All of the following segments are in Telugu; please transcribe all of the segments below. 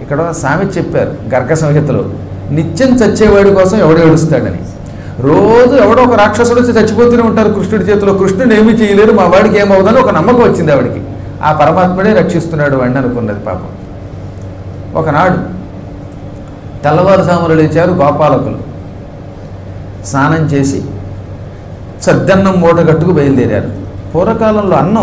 ఇక్కడ సామెత చెప్పారు గర్గ సంహితలో, నిత్యం చచ్చేవాడి కోసం ఎవడు ఏడుస్తాడని. రోజు ఎవడో ఒక రాక్షసుడు వచ్చి చచ్చిపోతూనే ఉంటారు కృష్ణుడి చేతిలో. కృష్ణుడు ఏమీ చేయలేరు, మా వాడికి ఏమవుదని ఒక నమ్మకం వచ్చింది ఆవిడికి. ఆ పరమాత్ముడే రక్షిస్తున్నాడు వాడిని అనుకున్నది పాపం. ఒకనాడు తెల్లవారుజామున లేచారు గోపాలకులు. స్నానం చేసి సద్దన్నం మూట కట్టుకు బయలుదేరారు. పూర్వకాలంలో అన్నం,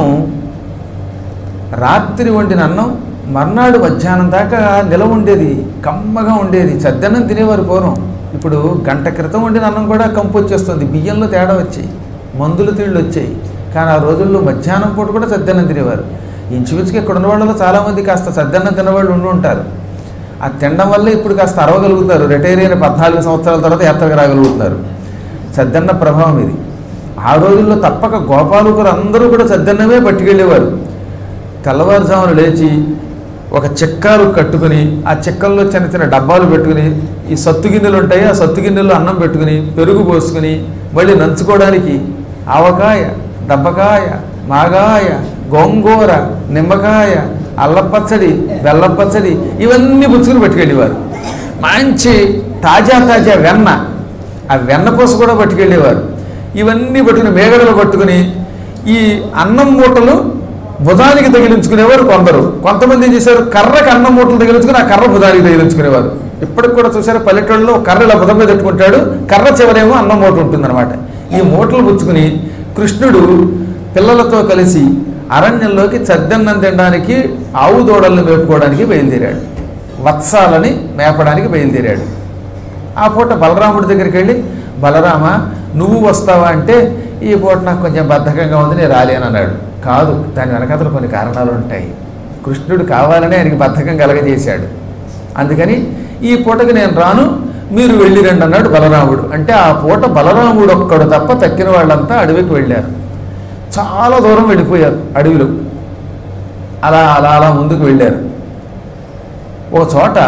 రాత్రి వండిన అన్నం మర్నాడు మధ్యాహ్నం దాకా నిలవ ఉండేది, కమ్మగా ఉండేది. సద్దన్నం తినేవారు పూర్వం. ఇప్పుడు గంట క్రితం వండిన అన్నం కూడా కంపు వచ్చేస్తుంది. బియ్యంలో తేడా వచ్చాయి, మందుల తీళ్ళు వచ్చాయి. కానీ ఆ రోజుల్లో మధ్యాహ్నం పూట కూడా సద్దన్నం తినేవారు. ఇంచుమించుగా ఇక్కడ ఉన్న వాళ్ళలో చాలామంది కాస్త సద్దన్నం తినేవాళ్ళు ఉండి ఉంటారు. ఆ తినడం వల్ల ఇప్పుడు కాస్త అరవగలుగుతారు. రిటైర్ అయిన 14 సంవత్సరాల తర్వాత యాత్రకు రాగలుగుతున్నారు. సద్దన్న ప్రభావం ఇది. ఆ రోజుల్లో తప్పక గోపాలకులు అందరూ కూడా సద్దన్నమే పట్టుకెళ్ళేవారు. తెల్లవారుజామున లేచి ఒక చెక్కాలు కట్టుకుని, ఆ చెక్కల్లో చిన్న చిన్న డబ్బాలు పెట్టుకుని, ఈ సత్తు గిన్నెలు ఉంటాయి, ఆ సత్తు గిన్నెల్లో అన్నం పెట్టుకుని, పెరుగు పోసుకుని, మళ్ళీ నంచుకోవడానికి ఆవకాయ, దబ్బకాయ, మాగాయ, గోంగూర, నిమ్మకాయ, అల్లపచ్చడి, బెల్లపచ్చడి ఇవన్నీ పుచ్చుకుని పట్టుకెళ్ళేవారు. మంచి తాజా వెన్న, ఆ వెన్నపూస కూడా పట్టుకెళ్ళేవారు. ఇవన్నీ పట్టుకుని మేగడలు పట్టుకుని ఈ అన్నం మూటలు భుజానికి తగిలించుకునేవారు కొందరు. కొంతమంది ఏం చేశారు, కర్రకి అన్నం మూటలు తగిలించుకుని ఆ కర్ర భుజానికి తగిలించుకునేవారు. ఇప్పటికి కూడా చూసారు, పల్లెటూళ్ళలో కర్ర ఇలా భుజం మీద పెట్టుకుంటాడు, కర్ర చివరేమో అన్నం మూట ఉంటుందన్నమాట. ఈ మూటలు పుచ్చుకుని కృష్ణుడు పిల్లలతో కలిసి అరణ్యంలోకి సద్దన్నం తినడానికి, ఆవు దూడల్ని మేపుకోవడానికి బయలుదేరాడు. వత్సాలని మేపడానికి బయలుదేరాడు. ఆ పూట బలరాముడి దగ్గరికి వెళ్ళి, బలరామ నువ్వు వస్తావా అంటే, ఈ పూట నాకు కొంచెం బద్ధకంగా ఉంది, నేను రాలేను అన్నాడు. కాదు, దాని వెనకాతలు కొన్ని కారణాలు ఉంటాయి. కృష్ణుడు కావాలని ఆయనకి బద్ధకం కలగజేశాడు. అందుకని ఈ పూటకి నేను రాను, మీరు వెళ్ళి రండి అన్నాడు బలరాముడు. అంటే ఆ పూట బలరాముడు ఒక్కడు తప్ప తక్కిన వాళ్ళంతా అడవికి వెళ్ళారు. చాలా దూరం వెళ్ళిపోయారు అడవిలో. అలా అలా అలా ముందుకు వెళ్ళారు. ఒక చోట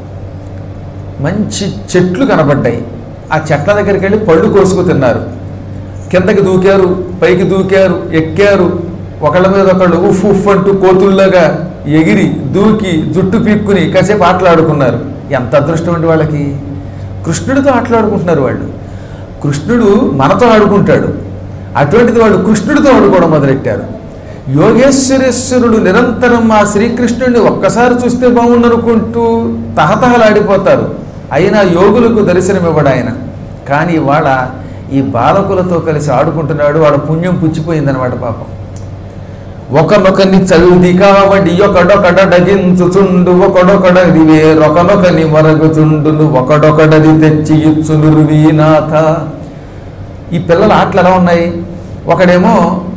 మంచి చెట్లు కనబడ్డాయి. ఆ చెట్ల దగ్గరికి వెళ్ళి పళ్ళు కోసుకు తిన్నారు. కిందకి దూకారు, పైకి దూకారు, ఎక్కారు. ఒకళ్ళ మీద ఒకళ్ళు ఉఫ్ ఉఫ్ అంటూ కోతుల్లాగా ఎగిరి దూకి జుట్టు పీక్కుని కాసేపు ఆటలాడుకున్నారు. ఎంత అదృష్టం అండి వాళ్ళకి. కృష్ణుడితో ఆటలాడుకుంటున్నారు వాళ్ళు. కృష్ణుడు మనతో ఆడుకుంటాడు, అటువంటిది వాళ్ళు కృష్ణుడితో ఆడుకోవడం మొదలెట్టారు. యోగేశ్వరేశ్వరుడు నిరంతరం ఆ శ్రీకృష్ణుడిని ఒక్కసారి చూస్తే బాగుండనుకుంటూ తహతహలాడిపోతారు. అయినా యోగులకు దర్శనమివ్వడు ఆయన. కానీ వాళ్ళ ఈ బాలకులతో కలిసి ఆడుకుంటున్నాడు. వాళ్ళ పుణ్యం పుచ్చిపోయిందనమాట పాపం. ఒకనొకని చల్ది కావడి ఒకడొకడగించుచుండు, ఒకడొకడది వేరొకనొకని మరగుచుండును, ఒకడొకడది తెచ్చి ఇచ్చును వీనాథ. ఈ పిల్లల ఆటలు ఎలా ఉన్నాయి? ఒకడేమో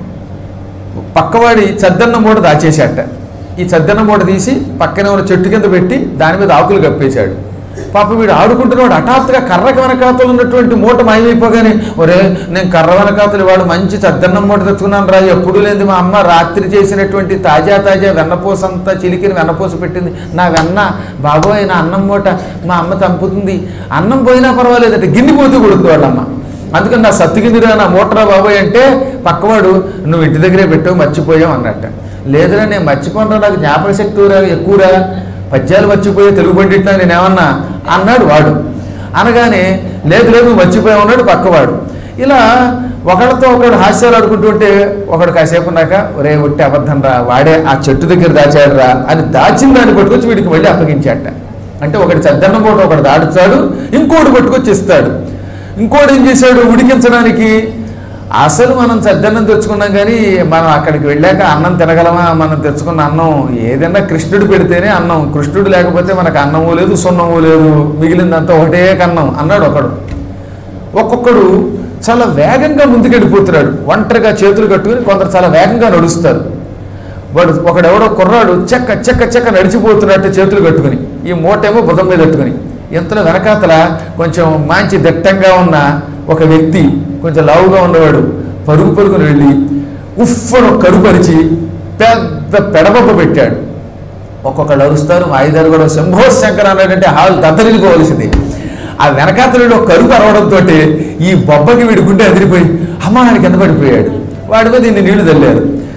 పక్కవాడి చద్దన్న మూట దాచేశాట. ఈ చద్దన్న మూట తీసి పక్కనే ఉన్న చెట్టు కింద పెట్టి దాని మీద ఆకులు కప్పేశాడు. పాప వీడు ఆడుకుంటున్నవాడు హఠాత్తుగా కర్రకి వెనకాతలు ఉన్నటువంటి మూట మాయమైపోగానే, ఒరే నేను కర్ర వెనకాతలు వాడు మంచి చద్దన్నం మూట తెచ్చుకున్నాను రా, ఎప్పుడు లేదు మా అమ్మ రాత్రి చేసినటువంటి తాజా వెన్నపూస అంతా చిలికిన వెన్నపూస పెట్టింది, నా వెన్న బాబోయ్ నా అన్నం మూట మా అమ్మ చంపుతుంది, అన్నం పోయినా పర్వాలేదంటే గిన్నె పోతూ కొడుతుంది వాళ్ళమ్మ. అందుకని నా సత్తుగిందిరా నా మూటరా బాబోయ్ అంటే పక్కవాడు నువ్వు ఇంటి దగ్గరే పెట్టావు మర్చిపోయావు అన్నట్ట. లేదురా నేను మర్చిపోయినా, నాకు జ్ఞాపక శక్తి ఎక్కువరా, పద్యాలు మర్చిపోయే తెలుగు పండిట్లా నేనేమన్నా అన్నాడు వాడు. అనగానే లేదు నువ్వు మర్చిపోయావు అన్నాడు పక్కవాడు. ఇలా ఒకడితో ఒకడు హాస్యాలు ఆడుకుంటుంటే ఒకడు కాసేపు ఉన్నాక ఒరే ఒట్టి అబద్ధం రా, వాడే ఆ చెట్టు దగ్గర దాచాడు రా అని దాచిన దాన్ని పట్టుకొచ్చి వీడికి మళ్ళీ అప్పగించాట. అంటే ఒకటి చద్దన్న పూట ఒకడు దాడుతాడు, ఇంకోటి పట్టుకొచ్చి ఇస్తాడు. ఇంకోటి ఏం చేశాడు, ఉడికించడానికి అసలు మనం చద్దన్నం తెచ్చుకున్నాం కానీ మనం అక్కడికి వెళ్ళాక అన్నం తినగలమా? మనం తెచ్చుకున్న అన్నం ఏదైనా కృష్ణుడు పెడితేనే అన్నం, కృష్ణుడు లేకపోతే మనకు అన్నము లేదు సున్నము లేదు, మిగిలిందంతా ఒకటే కన్నం అన్నాడు ఒకడు. ఒక్కొక్కడు చాలా వేగంగా ముందుకెళ్ళిపోతున్నాడు, ఒంటరిగా చేతులు కట్టుకుని. కొందరు చాలా వేగంగా నడుస్తారు. వాడు ఒకడెవడో కుర్రాడు చెక్క చెక్క చెక్క నడిచిపోతున్నట్టు చేతులు కట్టుకుని, ఈ మూటేమో భుజం మీద పెట్టుకుని. ఇంతలో వెనకాతల కొంచెం మంచి దట్టంగా ఉన్న ఒక వ్యక్తి, కొంచెం లావుగా ఉన్నవాడు పరుగుని వెళ్ళి ఉఫ్ఫను కరుపరిచి పెద్ద పెడబొబ్బ పెట్టాడు. ఒక్కొక్కళ్ళు అరుస్తారు. మా ఐదారు కూడా శంభో శంకర అన్నాడంటే హాల్ దద్దరిల్లిపోవలసింది. ఆ వెనకాతలలో కరుపు అరవడంతో ఈ బొబ్బకి వీడి గుండె అదిరిపోయి అమ్మ ఆయన కింద పడిపోయాడు. వాడి మీద ఇన్ని నీళ్లు చల్లారు.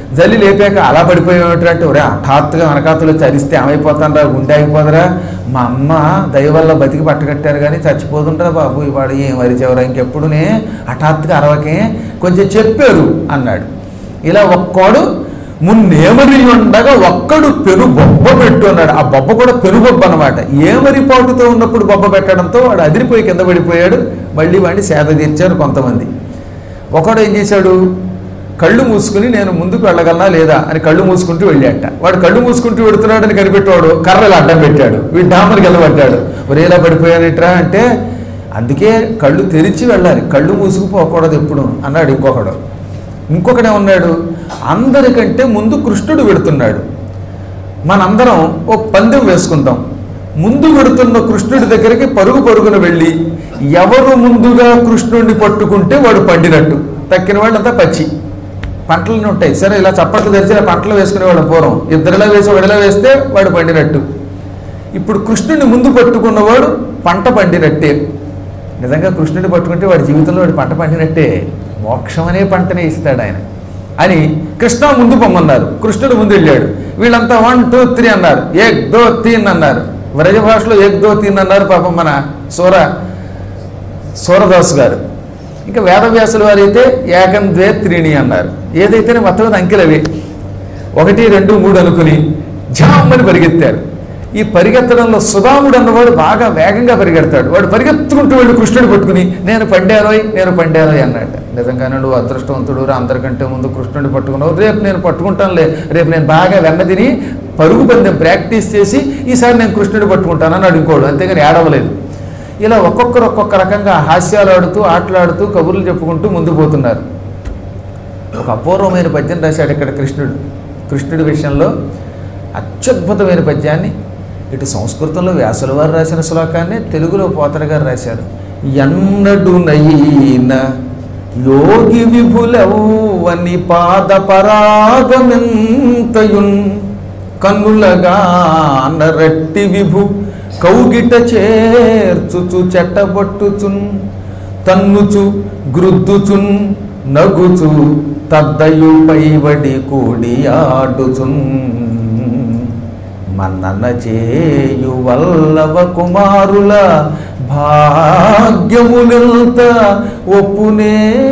జల్లి లేపాక అలా పడిపోయేటంటే ఒరే హఠాత్తుగా వెనకాతలు చరిస్తే ఏమైపోతానరా, గుండె అయిపోదరా, మా అమ్మ దయ వల్ల బతికి పట్టగట్టారు కానీ చచ్చిపోతుంటారా బాబు, ఇవాడు ఏం వరిచేవరా, ఇంకెప్పుడునే హఠాత్తుగా అరవకే, కొంచెం చెప్పారు అన్నాడు. ఇలా ఒక్కడు మున్నేమరి ఉండగా ఒక్కడు పెను బొబ్బ పెట్టు అన్నాడు. ఆ బొబ్బ కూడా పెనుబొబ్బ అనమాట. ఏమరిపాటుతో ఉన్నప్పుడు బొబ్బ పెట్టడంతో వాడు అదిరిపోయి కింద పడిపోయాడు. మళ్ళీ వాడిని సేద తీర్చారు కొంతమంది. ఒకడు ఏం చేశాడు, కళ్ళు మూసుకుని నేను ముందుకు వెళ్ళగలనా లేదా అని కళ్ళు మూసుకుంటూ వెళ్ళాట. వాడు కళ్ళు మూసుకుంటూ వెడుతున్నాడని కనిపెట్టాడు, కర్రలు అడ్డం పెట్టాడు, వీడు డామర్ గెలబడ్డాడు. ఒరేలా పడిపోయానిట్రా అంటే అందుకే కళ్ళు తెరిచి వెళ్ళాలి, కళ్ళు మూసుకుపోకూడదు ఎప్పుడు అన్నాడు ఇంకొకడు. ఇంకొకడే ఉన్నాడు, అందరికంటే ముందు కృష్ణుడు వెడుతున్నాడు, మనందరం ఓ పందెం వేసుకుందాం, ముందు వెడుతున్న కృష్ణుడి దగ్గరికి పరుగు పరుగున వెళ్ళి ఎవరు ముందుగా కృష్ణుడిని పట్టుకుంటే వాడు పండినట్టు, తక్కిన వాళ్ళంతా పచ్చి పంటలు ఉంటాయి. సరే ఇలా చప్పట్లు తెరిచి పంటలు వేసుకునేవాడు పూర్వం, ఇద్దరిలా వేసి ఒకటిలా వేస్తే వాడు పండినట్టు. ఇప్పుడు కృష్ణుడిని ముందు పట్టుకున్నవాడు పంట పండినట్టే. నిజంగా కృష్ణుడిని పట్టుకుంటే వాడి జీవితంలో వాడి పంట పండినట్టే, మోక్షం అనే పంటనే ఇస్తాడు ఆయన అని. కృష్ణ ముందు పొమ్మన్నారు, కృష్ణుడు ముందు వెళ్ళాడు. వీళ్ళంతా 1 2 3 అన్నారు, 1 2 3 అన్నారు. వ్రజ భాషలో 1 2 3 అన్నారు పాపం మన సూరదాసు గారు. ఇంకా వేదవ్యాసుల వారు అయితే 1 2 3 అన్నారు. ఏదైతేనే మొత్తం అంకెలవి 1 2 3 అనుకుని ఝామ్మని పరిగెత్తారు. ఈ పరిగెత్తడంలో సుధాముడు అన్నవాడు బాగా వేగంగా పరిగెడతాడు. వాడు పరిగెత్తుకుంటూ వెళ్ళి కృష్ణుడు పట్టుకుని నేను పండారోయ్ అన్నట్ట. నిజంగానే నువ్వు అదృష్టవంతుడు, అందరికంటే ముందు కృష్ణుడిని పట్టుకున్నావు, రేపు నేను పట్టుకుంటానులే, రేపు నేను బాగా వెన్న తిని పరుగు పందెం ప్రాక్టీస్ చేసి ఈసారి నేను కృష్ణుడిని పట్టుకుంటానని అడుగుకోడు, అంతేగాని ఏడవలేదు. ఇలా ఒక్కొక్కరు ఒక్కొక్క రకంగా హాస్యాలు ఆడుతూ ఆటలాడుతూ కబుర్లు చెప్పుకుంటూ ముందు పోతున్నారు. ఒక అపూర్వమైన పద్యం రాశాడు ఇక్కడ కృష్ణుడి విషయంలో. అత్యద్భుతమైన పద్యాన్ని ఇటు సంస్కృతంలో వ్యాసుల వారు రాసిన శ్లోకాన్ని తెలుగులో పోతన గారు రాశారు. ఎన్నడునైన యోగి విభులవని పాద పరాగమెంతయున్ కన్నులగా నరట్టి విభు కౌగిట చేర్చుచు చెట్టబొట్టుచున్ తన్నుచు గ్రుద్దుచున్ నగుచు తద్దయు పైవడి కూడి ఆడుచున్ మన్నన చేయు వల్లవ కుమారుల భాగ్యములంత ఒప్పునే.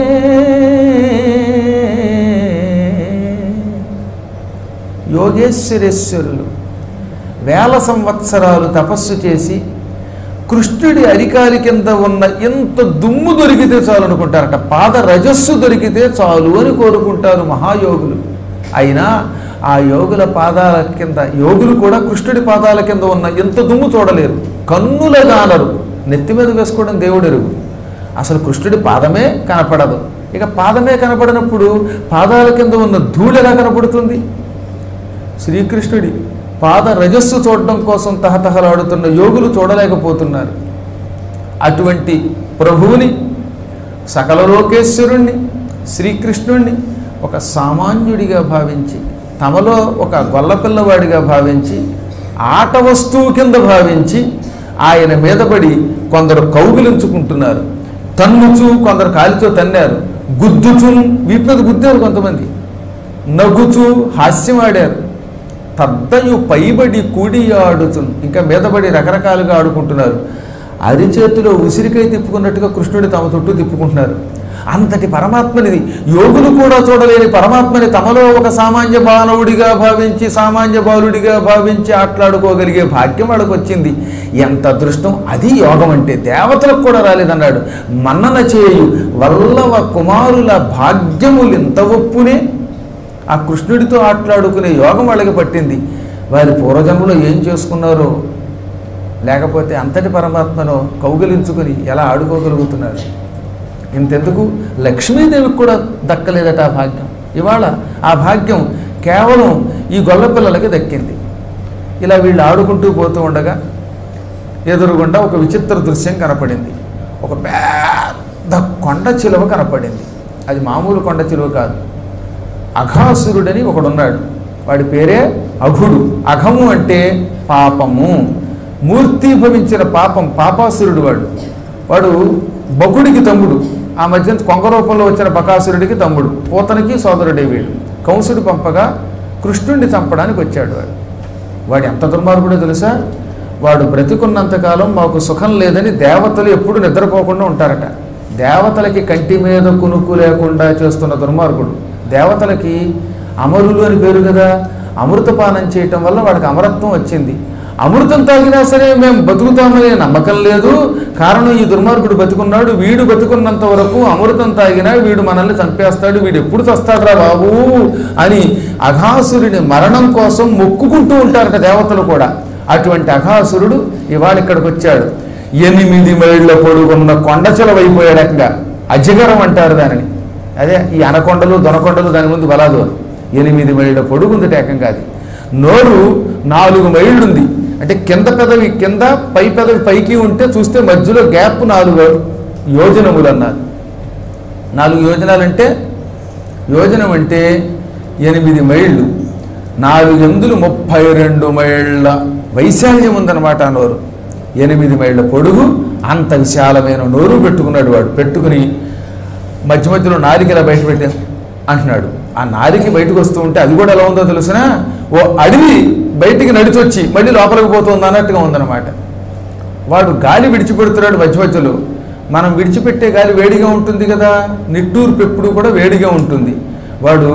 యోగేశ్వరేశ్వరులు వేల సంవత్సరాలు తపస్సు చేసి కృష్ణుడి అరికాలి కింద ఉన్న ఎంత దుమ్ము దొరికితే చాలు అనుకుంటారట, పాద రజస్సు దొరికితే చాలు అని కోరుకుంటారు మహాయోగులు. అయినా ఆ యోగుల పాదాల కింద, యోగులు కూడా కృష్ణుడి పాదాల కింద ఉన్న ఎంత దుమ్ము చూడలేరు, కన్నుల గానరు. నెత్తి మీద వేసుకోవడం దేవుడు ఎరుగు, అసలు కృష్ణుడి పాదమే కనపడదు. ఇక పాదమే కనపడినప్పుడు పాదాల కింద ఉన్న ధూళి ఎలా కనపడుతుంది? శ్రీకృష్ణుడి పాద రజస్సు చూడడం కోసం తహతహలాడుతున్న యోగులు చూడలేకపోతున్నారు. అటువంటి ప్రభువుని, సకల లోకేశ్వరుణ్ణి, శ్రీకృష్ణుణ్ణి ఒక సామాన్యుడిగా భావించి, తమలో ఒక గొల్లపిల్లవాడిగా భావించి, ఆట వస్తువు కింద భావించి ఆయన మీద పడి కొందరు కౌగిలించుకుంటున్నారు, తన్నుచు కొందరు కాలితో తన్నారు, గుద్దుచు వీటి మీద గుద్దారు కొంతమంది, నగుచు హాస్యం ఆడారు, తద్దయు పైబడి కూడి ఆడుచున్ ఇంకా మీదబడి రకరకాలుగా ఆడుకుంటున్నారు. అరిచేతిలో ఉసిరికై తిప్పుకున్నట్టుగా కృష్ణుడి తమ చుట్టూ తిప్పుకుంటున్నారు. అంతటి పరమాత్మనిది యోగులు కూడా చూడలేని పరమాత్మని తమలో ఒక సామాన్య మానవుడిగా భావించి, సామాన్య బాలుడిగా భావించి ఆటలాడుకోగలిగే భాగ్యం వాళ్ళకు వచ్చింది. ఎంత అదృష్టం! అది యోగం అంటే. దేవతలకు కూడా రాలేదన్నాడు. మన్నన చేయు వల్లవ కుమారుల భాగ్యములు ఎంత ఒప్పునే. ఆ కృష్ణుడితో ఆటలాడుకునే యోగం వాళ్ళకి పట్టింది. వారి పూర్వజన్మలో ఏం చేసుకున్నారో, లేకపోతే అంతటి పరమాత్మను కౌగిలించుకుని ఎలా ఆడుకోగలుగుతున్నారు. ఇంతెందుకు లక్ష్మీదేవికి కూడా దక్కలేదట ఆ భాగ్యం. ఇవాళ ఆ భాగ్యం కేవలం ఈ గొల్లపిల్లలకి దక్కింది. ఇలా వీళ్ళు ఆడుకుంటూ పోతూ ఉండగా ఎదురుగుండా ఒక విచిత్ర దృశ్యం కనపడింది. ఒక పెద్ద కొండ చిలువ కనపడింది. అది మామూలు కొండ చిలువ కాదు. అఘాసురుడని ఒకడున్నాడు. వాడి పేరే అఘుడు. అఘము అంటే పాపము, మూర్తిభవించిన పాపం, పాపాసురుడు వాడు బకుడికి తమ్ముడు. ఆ మధ్య కొంగ రూపంలో వచ్చిన బకాసురుడికి తమ్ముడు, పూతనికి సోదరుడే వీడు. కంసుడు పంపగా కృష్ణుడిని చంపడానికి వచ్చాడు. వాడు ఎంత దుర్మార్గుడో తెలుసా? వాడు బ్రతికున్నంతకాలం మాకు సుఖం లేదని దేవతలు ఎప్పుడు నిద్రపోకుండా ఉంటారట. దేవతలకి కంటి మీద కునుకు లేకుండా చేస్తున్న దుర్మార్గుడు. దేవతలకి అమరులు అని పేరు కదా, అమృతపానం చేయటం వల్ల వాడికి అమరత్వం వచ్చింది. అమృతం తాగినా సరే మేము బతుకుతామనే నమ్మకం లేదు. కారణం ఈ దుర్మార్గుడు బతుకున్నాడు, వీడు బతుకున్నంత వరకు అమృతం తాగినా వీడు మనల్ని చంపేస్తాడు, వీడు ఎప్పుడు చస్తాడురా బాబు అని అఘాసురుడి మరణం కోసం మొక్కుకుంటూ ఉంటారట దేవతలు కూడా. అటువంటి అఘాసురుడు ఇవాళ ఇక్కడికి వచ్చాడు. 8 మైళ్ళ పొడుగున్న కొండచెలవైపోయాడకంగా. అజగరం అంటారు దానిని. అదే ఈ అనకొండలు దొనకొండలు దాని ముందు బలాదు. 8 మైళ్ళ పొడుగుంది ఏకంగా. అది నోరు 4 మైళ్ళుంది. అంటే కింద పెదవి కింద, పై పెదవి పైకి ఉంటే చూస్తే మధ్యలో గ్యాప్ 4 యోజనములు అన్నారు. 4 యోజనాలంటే యోజనం అంటే 8 మైళ్ళు. 4 ఎందులు 32 మైళ్ళ వైశాల్యం ఉందన్నమాట ఆ నోరు. 8 మైళ్ళ పొడుగు, అంత విశాలమైన నోరు పెట్టుకున్నాడు వాడు. పెట్టుకుని మధ్య మధ్యలో నారికలా బయట పెట్టా అంటున్నాడు. ఆ నారికి బయటకు వస్తూ ఉంటే అది కూడా ఎలా ఉందో తెలుసునా, ఓ అడవి బయటికి నడిచొచ్చి మళ్ళీ లోపలికి పోతుంది అన్నట్టుగా ఉందన్నమాట. వాడు గాలి విడిచిపెడుతున్నాడు మధ్య మధ్యలో. మనం విడిచిపెట్టే గాలి వేడిగా ఉంటుంది కదా, నిట్టూర్పు ఎప్పుడు కూడా వేడిగా ఉంటుంది. వాడు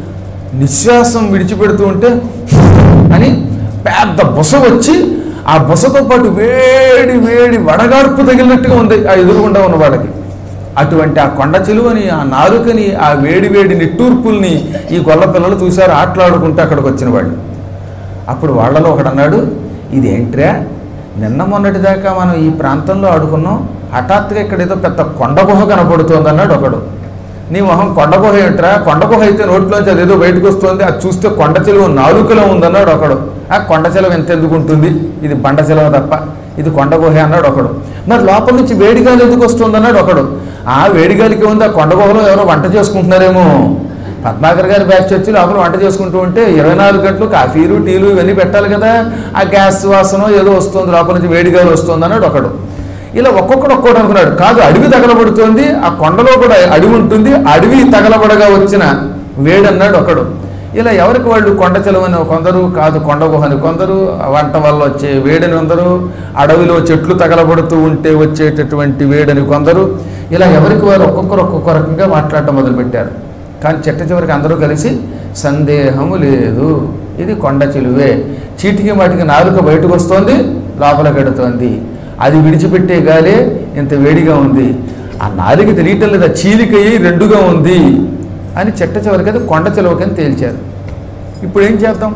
నిశ్వాసం విడిచిపెడుతూ ఉంటే అని పెద్ద బుస వచ్చి ఆ బుసతో పాటు వేడి వేడి వడగార్పు తగిలినట్టుగా ఉంది ఆ ఎదురుగుండా ఉన్న వాళ్ళకి. అటువంటి ఆ కొండ చెలువని, ఆ నారుకని, ఆ వేడి వేడి నిట్టూర్పుల్ని ఈ గొల్ల పిల్లలు చూశారు ఆటలాడుకుంటూ అక్కడికి వచ్చిన వాళ్ళు. అప్పుడు వాళ్ళలో ఒకడన్నాడు, ఇదేంట్రా, నిన్న మొన్నటి దాకా మనం ఈ ప్రాంతంలో ఆడుకున్నాం, హఠాత్తుగా ఇక్కడ ఏదో పెద్ద కొండ గుహ కనపడుతోంది అన్నాడు ఒకడు. నీ మొహం కొండ గుహ ఏంట్రా, కొండ గుహ అయితే నోట్లోంచి అదేదో బయటకు వస్తుంది, అది చూస్తే కొండ చెలువ నాలుకలో ఉందన్నాడు ఒకడు. ఆ కొండ చెలవ ఎంత ఎందుకు ఉంటుంది, ఇది బండ చెలవ తప్ప, ఇది కొండ గుహ అన్నాడు ఒకడు. మరి లోపల నుంచి వేడిగాలి ఎందుకు వస్తుంది అన్నాడు ఒకడు. ఆ వేడిగాలికి ఉంది, ఆ కొండ గుహలో ఎవరో వంట చేసుకుంటున్నారేమో. పద్మాకర్ గారి బ్యాచ్ వచ్చి లోపల వంట చేసుకుంటూ ఉంటే 24 గంటలు కాఫీలు టీలు ఇవన్నీ పెట్టాలి కదా, ఆ గ్యాస్ వాసన ఏదో వస్తుంది, లోపల నుంచి వేడిగాలి వస్తుంది అన్నాడు ఒకడు. ఇలా ఒక్కొక్కడు అనుకున్నాడు. కాదు, అడవి తగలబడుతోంది, ఆ కొండలో కూడా అడవి ఉంటుంది, అడవి తగలబడగా వచ్చిన వేడి అన్నాడు ఒకడు. ఇలా ఎవరికి వాళ్ళు కొండ చెలవని కొందరు, కాదు కొండ గుహని కొందరు, వంట వల్ల వచ్చే వేడిని కొందరు, అడవిలో చెట్లు తగలబడుతూ ఉంటే వచ్చేటటువంటి వేడిని కొందరు, ఇలా ఎవరికి వారు ఒక్కొక్క రకంగా మాట్లాడటం మొదలుపెట్టారు. కానీ చిట్ట చివరికి అందరూ కలిసి సందేహము లేదు, ఇది కొండ చెలువే, చీటికి మాటికి నాలుక బయటకు వస్తోంది, లోపల కడుతోంది, అది విడిచిపెట్టే గాలే ఇంత వేడిగా ఉంది, ఆ నాలుక తెలియటం లేదా, చీలికయ్యి రెండుగా ఉంది అని చిట్ట చివరికి అది కొండ చెలువకని తేల్చారు. ఇప్పుడు ఏం చేద్దాం?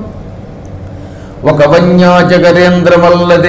ఒక వన్యాజగరేంద్రమల్లది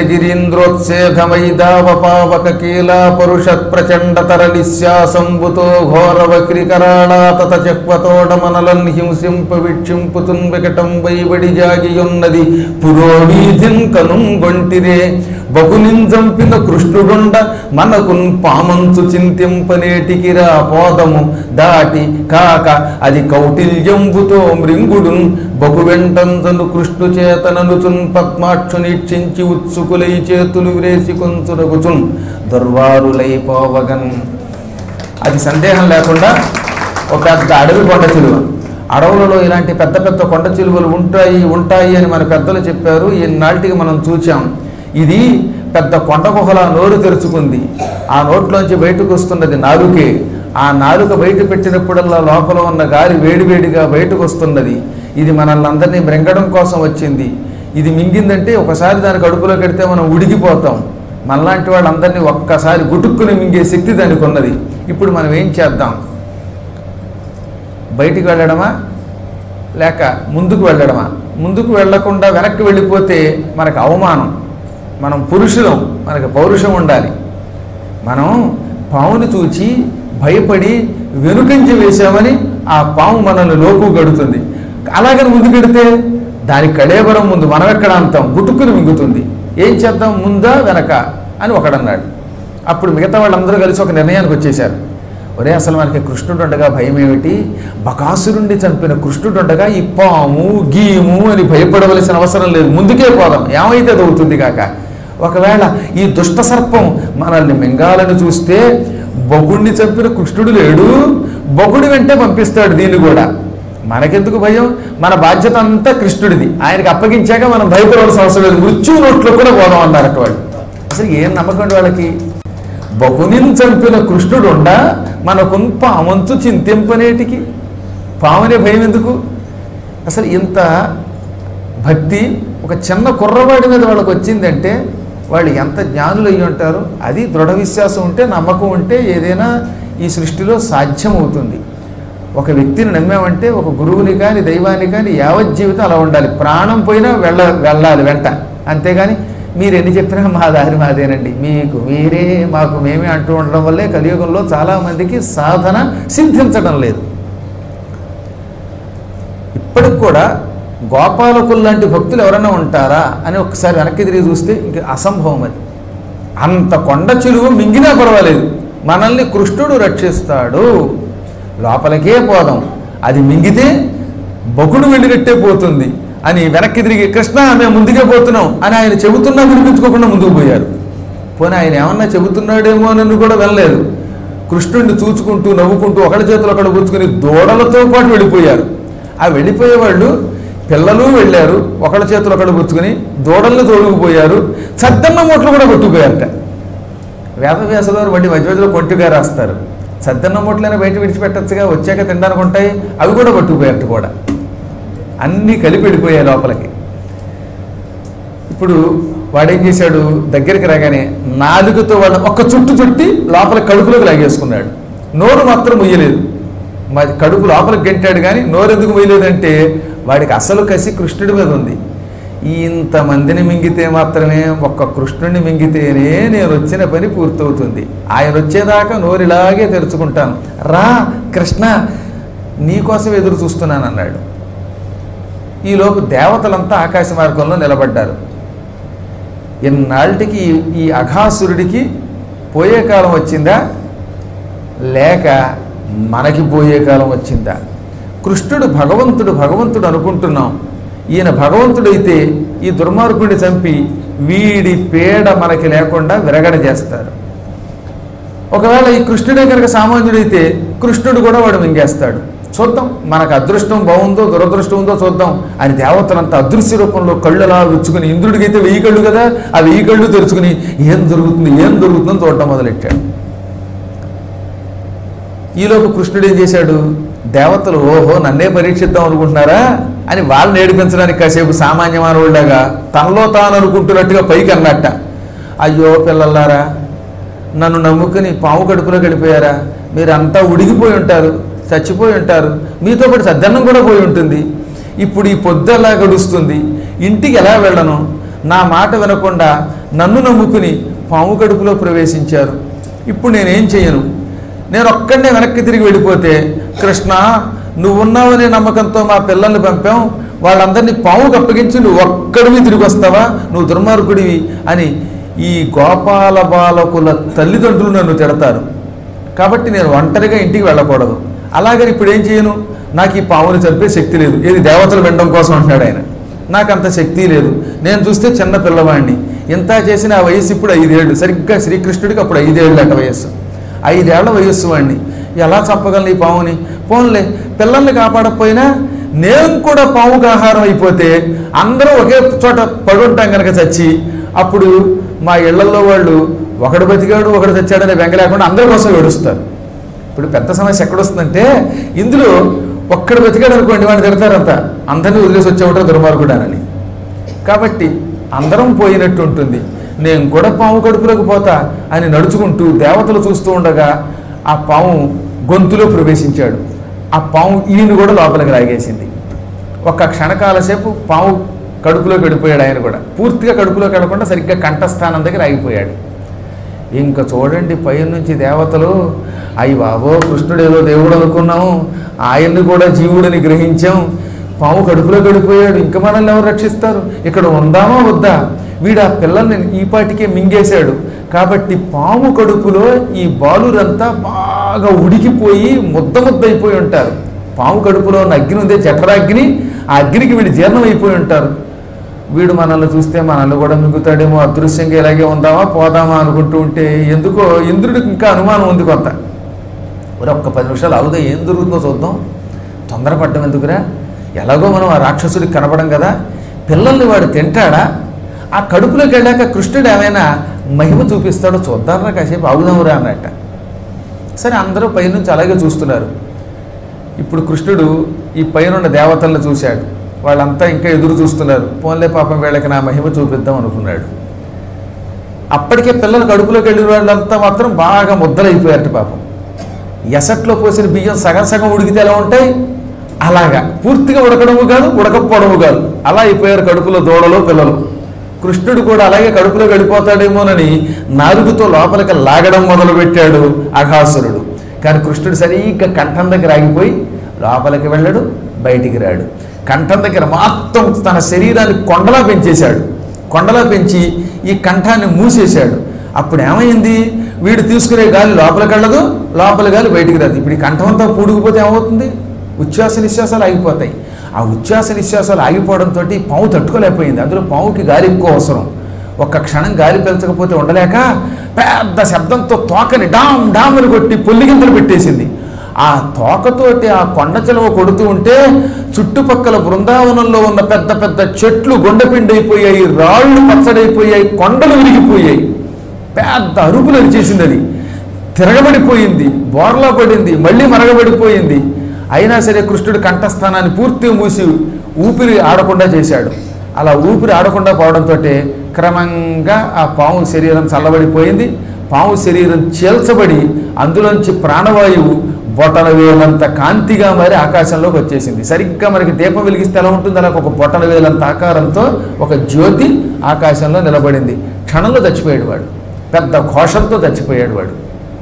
గిరీంద్రోత్సేధమైదావపావక కీలా పరుషత్ ప్రచండ తరలిశ్యాసంబుతో ఘోర వక్రీకరాళాతత చక్వతోడమనలన్ హింసింప విక్షింపుతున్ వికటం వైబడి జాగియున్నది పురోవీధిన్ కనుంగొంటిరే బకునింజంపిన కృష్ణుడుండ మనకున్ పామంచు చింతింపనేటికిరా పోదము దాటి కాక అది కౌటిల్యంబుతో మృంగుడున్ బగు వెంటంజను కృష్ణు చేతనను పద్మాక్షునిక్షించి ఉత్సుకులై చేతులు విరేసి కొంచురగుచున్ దుర్వారులైపోవగన్. అది సందేహం లేకుండా ఒక పెద్ద అడవి కొండ చిలువ. అడవులలో ఇలాంటి పెద్ద పెద్ద కొండ చిలువలు ఉంటాయి అని మన పెద్దలు చెప్పారు. ఈనాటికి మనం చూచాం. ఇది పెద్ద కొండ గుహలా నోరు తెరుచుకుంది, ఆ నోట్లోంచి బయటకు వస్తున్నది నాలుకే. ఆ నాలుక బయట పెట్టినప్పుడల్లా లోపల ఉన్న గాలి వేడివేడిగా బయటకు వస్తున్నది. ఇది మనల్ని అందరినీ మృంగడం కోసం వచ్చింది. ఇది మింగిందంటే ఒకసారి దాని కడుపులో కడితే మనం ఉడికిపోతాం. మనలాంటి వాళ్ళందరినీ ఒక్కసారి గుటుక్కుని మింగే శక్తి దానికి ఉన్నది. ఇప్పుడు మనం ఏం చేద్దాం? బయటికి వెళ్ళడమా లేక ముందుకు వెళ్ళడమా? ముందుకు వెళ్లకుండా వెనక్కి వెళ్ళిపోతే మనకు అవమానం. మనం పురుషులం, మనకు పౌరుషం ఉండాలి. మనం పావుని చూచి భయపడి వెనుకంచి వేశామని ఆ పాము మనల్ని లోపు గడుతుంది. అలాగని ముందుకెడితే దాని కళేబరం ముందు మనం ఎక్కడ అంతాం, గుట్టుకుని మింగుతుంది. ఏం చేద్దాం, ముందా వెనక అని ఒకడన్నాడు. అప్పుడు మిగతా వాళ్ళందరూ కలిసి ఒక నిర్ణయానికి వచ్చేశారు. ఒరే, అసలు మనకి కృష్ణుడు ఉండగా భయం ఏమిటి? బకాసురుణ్ణి చంపిన కృష్ణుడు ఉండగా ఈ పాము గీము అని భయపడవలసిన అవసరం లేదు, ముందుకే పోదాం, ఏమైతే అది అవుతుంది కాక. ఒకవేళ ఈ దుష్ట సర్పం మనల్ని మింగాలని చూస్తే బగుడిని చంపిన కృష్ణుడు లేడు, బగుడి వెంటే పంపిస్తాడు దీన్ని కూడా. మనకెందుకు భయం? మన బాధ్యత అంతా కృష్ణుడిది. ఆయనకి అప్పగించాక మనం భయపడవలసిన అవసరం లేదు. మృత్యువు నోట్లో కూడా పోదాం అన్నారట వాళ్ళు. అసలు ఏం నమ్మకం వాళ్ళకి? బహునిని చంపిన కృష్ణుడు ఉండా మనకు పావంతు చింతింపనేటికి పావనే భయం ఎందుకు? అసలు ఇంత భక్తి ఒక చిన్న కుర్రవాడి మీద వాళ్ళకి వచ్చిందంటే వాళ్ళు ఎంత జ్ఞానులు అయ్యి ఉంటారు. అది దృఢ విశ్వాసం ఉంటే, నమ్మకం ఉంటే ఏదైనా ఈ సృష్టిలో సాధ్యమవుతుంది. ఒక వ్యక్తిని నమ్మామంటే ఒక గురువుని కానీ దైవాన్ని కానీ యావజ్జీవితం అలా ఉండాలి. ప్రాణం పోయినా వెళ్ళాలి వెంట. అంతేగాని మీరు ఎన్ని చెప్పినా మా దారి మాదేనండి, మీకు మీరే మాకు మేమే అంటూ ఉండడం వల్లే కలియుగంలో చాలామందికి సాధన సిద్ధించడం లేదు. ఇప్పటికి కూడా గోపాలకులు లాంటి భక్తులు ఎవరైనా ఉంటారా అని ఒకసారి వెనక్కి తిరిగి చూస్తే ఇంక అసంభవం. అది అంత కొండ చిలువ మింగినా పర్వాలేదు, మనల్ని కృష్ణుడు రక్షిస్తాడు. లోపలికే పోదాం, అది మింగితే బకుడు వెళ్ళినట్టే పోతుంది అని వెనక్కి తిరిగి కృష్ణ మేము ముందుకే పోతున్నాం అని ఆయన చెబుతున్నా వినిపించుకోకుండా ముందుకు పోయారు. పోనీ ఆయన ఏమన్నా చెబుతున్నాడేమో అని కూడా వెళ్ళలేదు. కృష్ణుడిని చూచుకుంటూ నవ్వుకుంటూ ఒకళ్ళ చేతులు ఒకళ్ళు పుచ్చుకొని దూడలతో పాటు వెళ్ళిపోయారు. ఆ వెళ్ళిపోయేవాళ్ళు పిల్లలు వెళ్ళారు, ఒకళ్ళ చేతులు ఒకళ్ళు పుచ్చుకొని దూడల్ని తోడుకుపోయారు. సద్దన్న మూటలు కూడా కొట్టుకుపోయారట. వేదవ్యాసుల వారు వంటి మధ్య మధ్యలో కొంటిగా రాస్తారు. సద్దన్న మూటలైనా బయట విడిచిపెట్టచ్చుగా, వచ్చాక తినడానికి ఉంటాయి, అవి కూడా పట్టుకుపోయారట. కూడా అన్నీ కలిపి వెళ్ళిపోయాయి లోపలికి. ఇప్పుడు వాడేం చేశాడు? దగ్గరికి రాగానే నాలుగుతో వాడు ఒక్క చుట్టు చుట్టి లోపల కడుపులోకి లాగేసుకున్నాడు. నోరు మాత్రం ముయ్యలేదు. కడుపు లోపలికి గెంటాడు కానీ నోరు ఎందుకు ముయ్యలేదంటే వాడికి అసలు కసి కృష్ణుడి మీద ఉంది. ఇంతమందిని మింగితే మాత్రమే, ఒక్క కృష్ణుడిని మింగితేనే నేను వచ్చిన పని పూర్తవుతుంది. ఆయన వచ్చేదాకా నోరిలాగే తెరుచుకుంటాను. రా కృష్ణ, నీకోసం ఎదురు చూస్తున్నాను అన్నాడు. ఈలోపు దేవతలంతా ఆకాశ మార్గంలో నిలబడ్డారు. ఇన్నాళ్ళకి ఈ అఘాసురుడికి పోయే కాలం వచ్చిందా లేక మనకి పోయే కాలం వచ్చిందా? కృష్ణుడు భగవంతుడు అనుకుంటున్నాం. ఈయన భగవంతుడైతే ఈ దుర్మార్గుడిని చంపి వీడి పీడ మనకి లేకుండా విరగడ చేస్తారు. ఒకవేళ ఈ కృష్ణుడే కనుక సామాన్యుడైతే కృష్ణుడు కూడా వాడు మింగేస్తాడు. చూద్దాం, మనకు అదృష్టం బాగుందో దురదృష్టం ఉందో చూద్దాం అని దేవతలంతా అదృశ్య రూపంలో కళ్ళులా విచ్చుకుని, ఇంద్రుడికైతే 1000 కళ్ళు కదా, ఆ 1000 కళ్ళు తెరుచుకుని ఏం దొరుకుతుందని చూడటం మొదలెట్టాడు. ఈలోపు కృష్ణుడు ఏం చేశాడు? దేవతలు ఓహో నన్నే పరీక్షిద్దాం అనుకుంటున్నారా అని వాళ్ళని ఏడిపించడానికి కాసేపు సామాన్య మానవుడిలాగా తనలో తాను అనుకుంటున్నట్టుగా పైకి అన్నట్ట. అయ్యో పిల్లలారా, నన్ను నమ్ముకుని పాము కడుపులో గడిపోయారా? మీరంతా ఉడిగిపోయి ఉంటారు, చచ్చిపోయి ఉంటారు, మీతో పాటు సద్దన్నం కూడా పోయి ఉంటుంది. ఇప్పుడు ఈ పొద్దు ఎలా గడుస్తుంది? ఇంటికి ఎలా వెళ్ళను? నా మాట వినకుండా నన్ను నమ్ముకుని పాము కడుపులో ప్రవేశించారు. ఇప్పుడు నేనేం చేయను? నేను ఒక్కడనే వెనక్కి తిరిగి వెళ్ళిపోతే, కృష్ణ నువ్వున్నావనే నమ్మకంతో మా పిల్లల్ని పంపాం, వాళ్ళందరినీ పాముకు అప్పగించి నువ్వు ఒక్కడివి తిరిగి వస్తావా? నువ్వు దుర్మార్గుడివి అని ఈ గోపాల బాలకుల తల్లిదండ్రులు నన్ను తిడతారు. కాబట్టి నేను ఒంటరిగా ఇంటికి వెళ్ళకూడదు. అలాగని ఇప్పుడు ఏం చేయను? నాకు ఈ పాముని చంపే శక్తి లేదు. ఏది దేవతలు వినడం కోసం అంటున్నాడు ఆయన. నాకు అంత శక్తి లేదు. నేను చూస్తే చిన్న పిల్లవాడిని. ఇంత చేసిన ఆ వయస్సు ఇప్పుడు 5 ఏళ్ళు. సరిగ్గా శ్రీకృష్ణుడికి అప్పుడు 5 ఏళ్ళు అట వయస్సు. 5 ఏళ్ల వయస్సు వాడిని ఎలా చంపగలను ఈ పాముని? పోన్లే, పిల్లల్ని కాపాడకపోయినా నేను కూడా పాముకు ఆహారం అయిపోతే అందరూ ఒకే చోట పడుంటాం కనుక చచ్చి, అప్పుడు మా ఇళ్లలో వాళ్ళు ఒకడు బతికాడు ఒకడు చచ్చాడనే బెంగ లేకుండా అందరి కోసం ఏడుస్తారు. ఇప్పుడు పెద్ద సమస్య ఎక్కడొస్తుందంటే, ఇందులో ఒక్కడు బతికాడు అనుకోండి వాడిని తిడతారంతా, అందరినీ వదిలేసి వచ్చేవాడు దుర్మార్గుడానని. కాబట్టి అందరం పోయినట్టు ఉంటుంది. నేను కూడా పాము కడుపులోకి పోతా అని నడుచుకుంటూ దేవతలు చూస్తూ ఉండగా ఆ పాము గొంతులో ప్రవేశించాడు. ఆ పాము ఈయన కూడా లోపలికి లాగేసింది. ఒక్క క్షణకాల సేపు పాము కడుపులోకి వెళ్ళిపోయాడు. ఆయన కూడా పూర్తిగా కడుపులోకి వెళ్ళకుండా సరిగ్గా కంఠస్థానం దగ్గర ఆగిపోయాడు. ఇంకా చూడండి పైన నుంచి దేవతలు, అయ్యి బాబో కృష్ణుడేదో దేవుడు అనుకున్నాము, ఆయన్ని కూడా జీవుడిని గ్రహించాం, పాము కడుపులో గడిపోయాడు, ఇంకా మనల్ని ఎవరు రక్షిస్తారు? ఇక్కడ ఉందామా వద్దా? వీడు ఆ పిల్లల్ని ఈపాటికే మింగేశాడు. కాబట్టి పాము కడుపులో ఈ బాలురంతా బాగా ఉడికిపోయి ముద్దయిపోయి ఉంటారు. పాము కడుపులో ఉన్న అగ్ని ఉందే జఠరాగ్ని, ఆ అగ్నికి వీడు జీర్ణం అయిపోయి ఉంటారు. వీడు మనల్ని చూస్తే మనల్ని కూడా మింగుతాడేమో, అదృశ్యంగా ఇలాగే ఉందామా పోదామా అనుకుంటూ ఉంటే ఎందుకో ఇంద్రుడికి ఇంకా అనుమానం ఉంది కొంత. ఒక్క 10 నిమిషాలు అవుదా ఏం జరుగుతుందో చూద్దాం, తొందరపడ్డం ఎందుకురా, ఎలాగో మనం ఆ రాక్షసుడికి కనపడం కదా, పిల్లల్ని వాడు తింటాడా, ఆ కడుపులోకి వెళ్ళాక కృష్ణుడు ఏమైనా మహిమ చూపిస్తాడో చూద్దాంరా, కాసేపు ఆగుదాంరా అన్నట్ట. సరే అందరూ పైనుంచి అలాగే చూస్తున్నారు. ఇప్పుడు కృష్ణుడు ఈ పైనున్న దేవతలను చూశాడు. వాళ్ళంతా ఇంకా ఎదురు చూస్తున్నారు. పోన్లే పాపం వీళ్ళకి నా మహిమ చూపిద్దాం అనుకున్నాడు. అప్పటికే పిల్లలు కడుపులోకి వెళ్ళిన వాళ్ళంతా మాత్రం బాగా ముద్దలైపోయారట పాపం. ఎసట్లో పోసిన బియ్యం సగం సగం ఉడికితే ఎలా ఉంటాయి, అలాగా పూర్తిగా ఉడకడము కాదు ఉడకపోవడము కాదు, అలా అయిపోయారు కడుపులో దూడలో పిల్లలు. కృష్ణుడు కూడా అలాగే కడుపులో గడిపోతాడేమోనని నాలుగుతో లోపలికి లాగడం మొదలుపెట్టాడు అఘాసురుడు. కానీ కృష్ణుడు సరిగ్గా కంఠం దగ్గర ఆగిపోయి లోపలికి వెళ్ళడు, బయటికి రాడు. కంఠం దగ్గర మొత్తం తన శరీరాన్ని కొండలా పెంచేశాడు. కొండలా పెంచి ఈ కంఠాన్ని మూసేశాడు. అప్పుడు ఏమైంది, వీడు తీసుకునే గాలి లోపలికి వెళ్ళదు, లోపలి గాలి బయటికి రాదు. ఇప్పుడు ఈ కంఠం అంతా పూడుకుపోతే ఏమవుతుంది, ఉచ్ఛ్వాస నిశ్వాసాలు ఆగిపోతాయి. ఆ ఉచ్ఛ్వాస నిశ్వాసాలు ఆగిపోవడంతో పాము తట్టుకోలేకపోయింది. అందులో పాముకి గాలి ఎక్కువ అవసరం. ఒక్క క్షణం గాలి పీల్చకపోతే ఉండలేక పెద్ద శబ్దంతో తోకని డామ్ డామ్ అని కొట్టి పొల్లిగింతలు పెట్టేసింది. ఆ తోకతోటి ఆ కొండ చెలవ కొడుతూ ఉంటే చుట్టుపక్కల బృందావనంలో ఉన్న పెద్ద పెద్ద చెట్లు గుండెపిండి అయిపోయాయి, రాళ్ళు పచ్చడైపోయాయి, కొండలు విరిగిపోయాయి. పెద్ద అరుపులు అరిచేసింది. అది తిరగబడిపోయింది, బోర్లా పడింది, మళ్ళీ మరగబడిపోయింది. అయినా సరే కృష్ణుడు కంఠస్థానాన్ని పూర్తిగా మూసి ఊపిరి ఆడకుండా చేశాడు. అలా ఊపిరి ఆడకుండా పోవడంతో క్రమంగా ఆ పాము శరీరం చల్లబడిపోయింది. పాము శరీరం చీల్చబడి అందులోంచి ప్రాణవాయువు బొటన వేలంత కాంతిగా మరి ఆకాశంలోకి వచ్చేసింది. సరిగ్గా మనకి దీపం వెలిగిస్తే ఎలా ఉంటుంది, అలా ఒక బొటన వేలంత ఆకారంతో ఒక జ్యోతి ఆకాశంలో నిలబడింది. క్షణంలో చచ్చిపోయాడు వాడు, పెద్ద ఘోషంతో చచ్చిపోయాడు వాడు.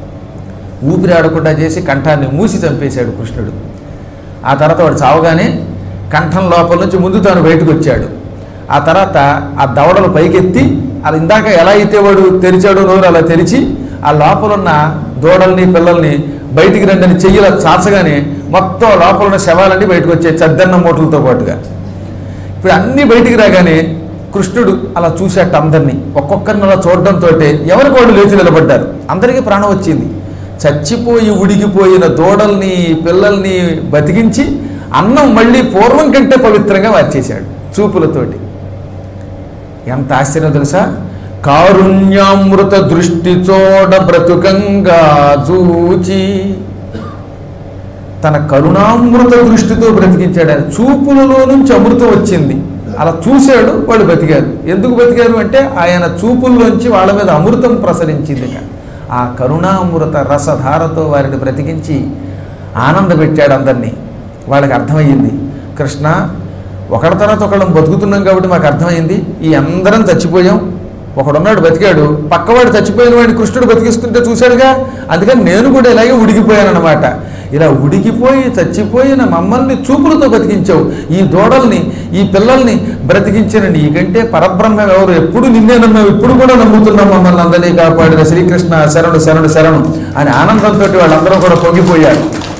ఊపిరి ఆడకుండా చేసి కంఠాన్ని మూసి చంపేశాడు కృష్ణుడు. ఆ తర్వాత వాడు చావగానే కంఠం లోపల నుంచి ముందు తాను బయటకు వచ్చాడు. ఆ తర్వాత ఆ దవడలు పైకెత్తి అది ఇందాక ఎలా అయితే వాడు తెరిచాడు నోరు అలా తెరిచి ఆ లోపల ఉన్న దూడల్ని పిల్లల్ని బయటికి రండి చెయ్యిలా చాచగానే మొత్తం లోపల ఉన్న శవాలన్నీ బయటకు వచ్చాయి చద్దన్న మూటలతో పాటుగా. ఇప్పుడు అన్నీ బయటికి రాగానే కృష్ణుడు అలా చూశాట అందరినీ. ఒక్కొక్కరిని అలా చూడడంతో ఎవరికి వాళ్ళు లేచి నిలబడ్డారు. అందరికీ ప్రాణం వచ్చింది. చచ్చిపోయి ఉడికిపోయిన దూడల్ని పిల్లల్ని బతికించి అన్నం మళ్ళీ పూర్వం కంటే పవిత్రంగా మార్చేశాడు చూపులతోటి. ఎంత ఆశ్చర్యం తెలుసా, కారుణ్యామృత దృష్టి చోడ బ్రతుకంగా చూచి తన కరుణామృత దృష్టితో బ్రతికించాడు. ఆయన చూపులలో నుంచి అమృతం వచ్చింది. అలా చూశాడు, వాళ్ళు బతికారు. ఎందుకు బతికారు అంటే ఆయన చూపుల్లోంచి వాళ్ళ మీద అమృతం ప్రసరించింది. ఆ కరుణామృత రసధారతో వారిని బ్రతికించి ఆనందపెట్టాడు అందరినీ. వాళ్ళకి అర్థమయ్యింది, కృష్ణ ఒకళ్ళ తర్వాత ఒకళ్ళం బతుకుతున్నాం కాబట్టి మాకు అర్థమైంది, ఈ అందరం చచ్చిపోయాం, ఒకడున్నాడు బతికాడు, పక్కవాడు చచ్చిపోయిన వాడిని కృష్ణుడు బతికిస్తుంటే చూశాడుగా, అందుకని నేను కూడా ఇలాగే ఉడికిపోయానన్నమాట. ఇలా ఉడికిపోయి చచ్చిపోయిన మమ్మల్ని చూపులతో బతికించావు, ఈ దూడల్ని ఈ పిల్లల్ని బ్రతికించిన నీకంటే పరబ్రహ్మ ఎవరు, ఎప్పుడు నిన్నే నమ్మావు, ఇప్పుడు కూడా నమ్ముతున్నాం, మమ్మల్ని అందరినీ కాపాడిన శ్రీకృష్ణ శరణు శరణు శరణు అని ఆనందంతో వాళ్ళందరూ కూడా పొంగిపోయారు.